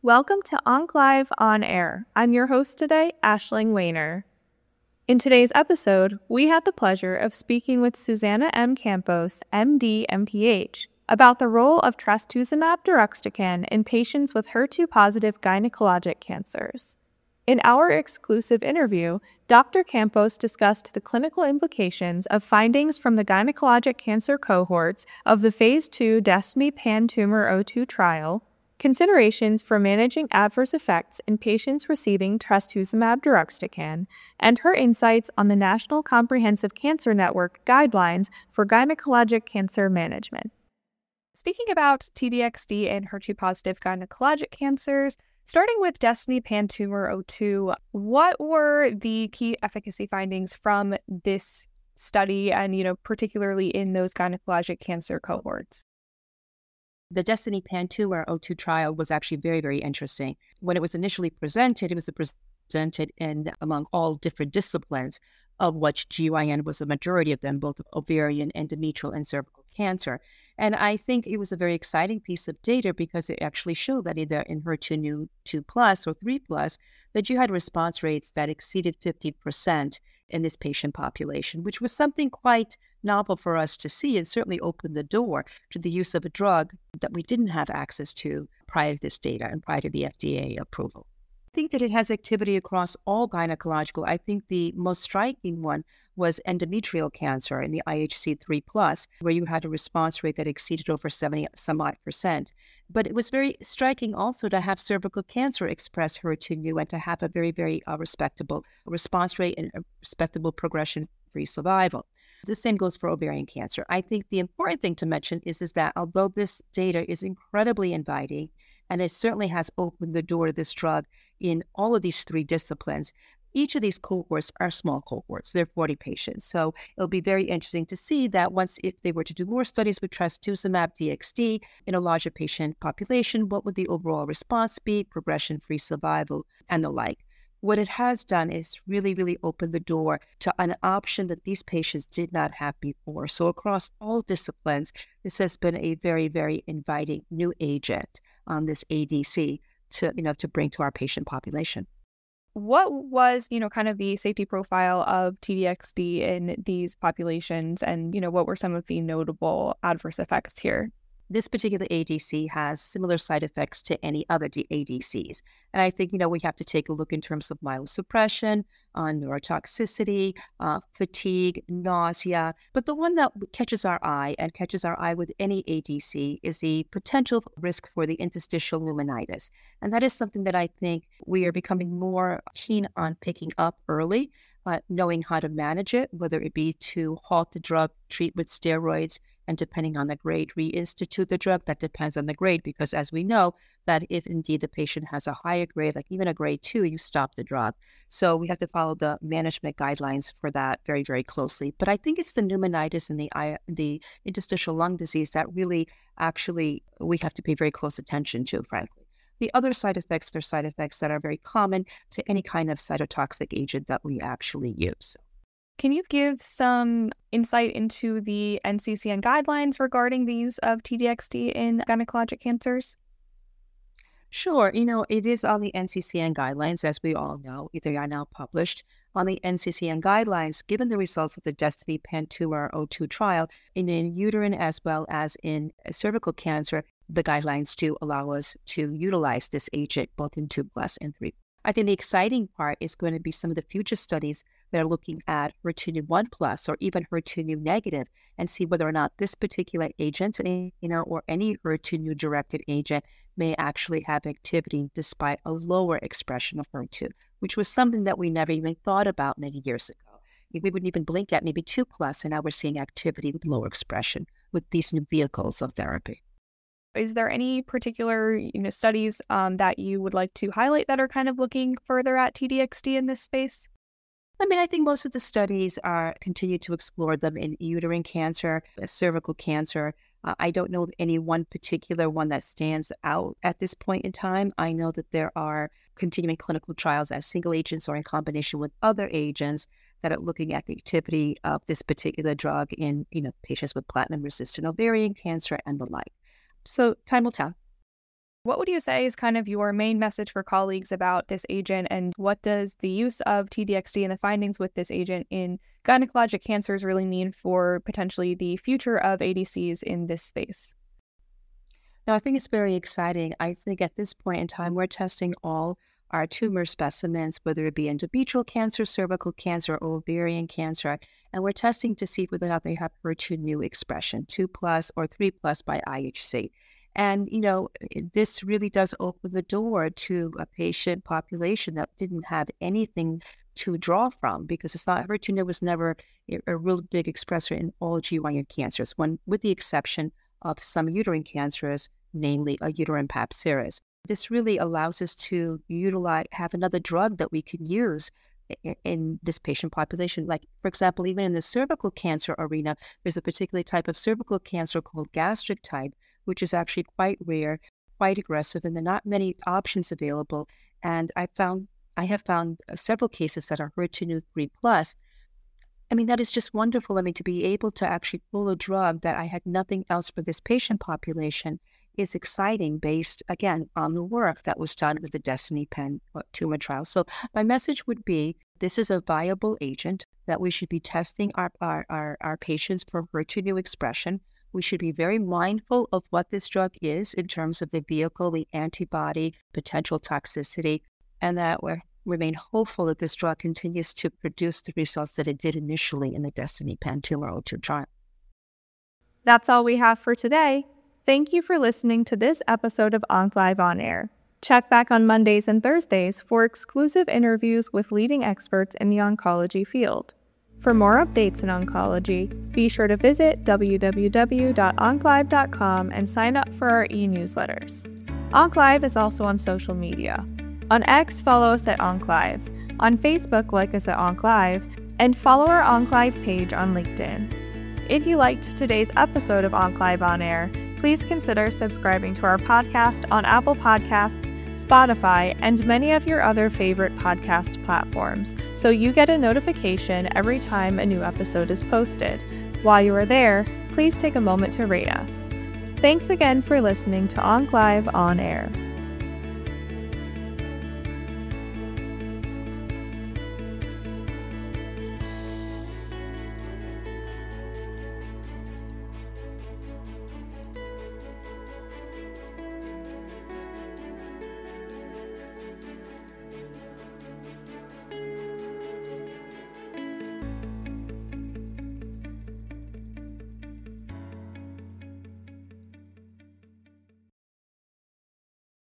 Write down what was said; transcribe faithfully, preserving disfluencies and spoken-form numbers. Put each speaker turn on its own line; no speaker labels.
Welcome to OncLive On Air. I'm your host today, Ashling Weiner. In today's episode, we had the pleasure of speaking with Susana M. Campos, M D, M P H, about the role of trastuzumab deruxtecan in patients with H E R two positive gynecologic cancers. In our exclusive interview, Doctor Campos discussed the clinical implications of findings from the gynecologic cancer cohorts of the Phase two DESTINY Pan-Tumor oh two trial, considerations for managing adverse effects in patients receiving trastuzumab deruxtecan, and her insights on the National Comprehensive Cancer Network guidelines for gynecologic cancer management.
Speaking about T D X D and H E R two positive gynecologic cancers, starting with DESTINY Pan-Tumor oh two, what were the key efficacy findings from this study and, you know, particularly in those gynecologic cancer cohorts?
The DESTINY Pan-Tumor oh two trial was actually very, very interesting. When it was initially presented, it was presented in among all different disciplines, of which G Y N was a majority of them, both ovarian, endometrial, and cervical cancer. And I think it was a very exciting piece of data because it actually showed that either in H E R two new two plus or three plus, that you had response rates that exceeded fifty percent in this patient population, which was something quite novel for us to see and certainly opened the door to the use of a drug that we didn't have access to prior to this data and prior to the F D A approval. I think that it has activity across all gynecological. I think the most striking one was endometrial cancer in the I H C three plus, where you had a response rate that exceeded over seventy some odd percent. But it was very striking also to have cervical cancer express H E R two new and to have a very, very uh, respectable response rate and a respectable progression-free survival. The same goes for ovarian cancer. I think the important thing to mention is, is that although this data is incredibly inviting, and it certainly has opened the door to this drug in all of these three disciplines, each of these cohorts are small cohorts. They're forty patients. So it'll be very interesting to see that once, if they were to do more studies with trastuzumab D X D in a larger patient population, what would the overall response be, progression-free survival, and the like. What it has done is really, really open the door to an option that these patients did not have before. So across all disciplines, this has been a very, very inviting new agent on this A D C to, you know, to bring to our patient population.
What was, you know, kind of the safety profile of T D X D in these populations, and, you know, what were some of the notable adverse effects here?
This particular A D C has similar side effects to any other A D Cs. And I think, you know, we have to take a look in terms of myelosuppression, uh, neurotoxicity, uh, fatigue, nausea. But the one that catches our eye and catches our eye with any A D C is the potential risk for the interstitial pneumonitis. And that is something that I think we are becoming more keen on picking up early, uh, knowing how to manage it, whether it be to halt the drug, treat with steroids, and depending on the grade, reinstitute the drug. That depends on the grade, because as we know, that if indeed the patient has a higher grade, like even a grade two, you stop the drug. So we have to follow the management guidelines for that very, very closely. But I think it's the pneumonitis and the the interstitial lung disease that really actually we have to pay very close attention to, frankly. The other side effects are side effects that are very common to any kind of cytotoxic agent that we actually use.
Can you give some insight into the N C C N guidelines regarding the use of T D X D in gynecologic cancers?
Sure. You know, it is on the N C C N guidelines, as we all know. They are now published on the N C C N guidelines, given the results of the DESTINY Pan-Tumor oh two trial in, in uterine as well as in cervical cancer. The guidelines do allow us to utilize this agent both in two plus and three. I think the exciting part is going to be some of the future studies that are looking at H E R two new one plus or even H E R two new negative, and see whether or not this particular agent, you know, or any H E R two new directed agent may actually have activity despite a lower expression of H E R two, which was something that we never even thought about many years ago. We wouldn't even blink at maybe two plus, and now we're seeing activity with lower expression with these new vehicles of therapy.
Is there any particular, you know, studies um, that you would like to highlight that are kind of looking further at T D X D in this space?
I mean, I think most of the studies are continue to explore them in uterine cancer, cervical cancer. Uh, I don't know of any one particular one that stands out at this point in time. I know that there are continuing clinical trials as single agents or in combination with other agents that are looking at the activity of this particular drug in, you know, patients with platinum-resistant ovarian cancer and the like. So time will tell.
What would you say is kind of your main message for colleagues about this agent, and what does the use of T D X D and the findings with this agent in gynecologic cancers really mean for potentially the future of A D Cs in this space?
Now, I think it's very exciting. I think at this point in time, we're testing all our tumor specimens, whether it be endometrial cancer, cervical cancer, or ovarian cancer, and we're testing to see whether or not they have H E R two new expression, two plus or three plus by I H C. And, you know, this really does open the door to a patient population that didn't have anything to draw from, because it's not, H E R two was never a, a real big expressor in all G Y N cancers, one with the exception of some uterine cancers, namely a uterine Pap serous. This really allows us to utilize, have another drug that we can use in, in this patient population. Like, for example, even in the cervical cancer arena, there's a particular type of cervical cancer called gastric type, which is actually quite rare, quite aggressive, and there are not many options available. And I found, I have found several cases that are H E R two three plus. I mean, that is just wonderful. I mean, to be able to actually pull a drug that I had nothing else for this patient population is exciting, based, again, on the work that was done with the DESTINY-Pan tumor trial. So my message would be, this is a viable agent that we should be testing our, our, our, our patients for H E R two new expression. We should be very mindful of what this drug is in terms of the vehicle, the antibody, potential toxicity, and that we remain hopeful that this drug continues to produce the results that it did initially in the DESTINY-Pan tumor oh two trial.
That's all we have for today. Thank you for listening to this episode of OncLive On Air. Check back on Mondays and Thursdays for exclusive interviews with leading experts in the oncology field. For more updates in oncology, be sure to visit w w w dot onclive dot com and sign up for our e-newsletters. OncLive is also on social media. On X, follow us at OncLive. On Facebook, like us at OncLive, and follow our OncLive page on LinkedIn. If you liked today's episode of OncLive On Air, please consider subscribing to our podcast on Apple Podcasts, Spotify, and many of your other favorite podcast platforms, so you get a notification every time a new episode is posted. While you are there, please take a moment to rate us. Thanks again for listening to OncLive On Air.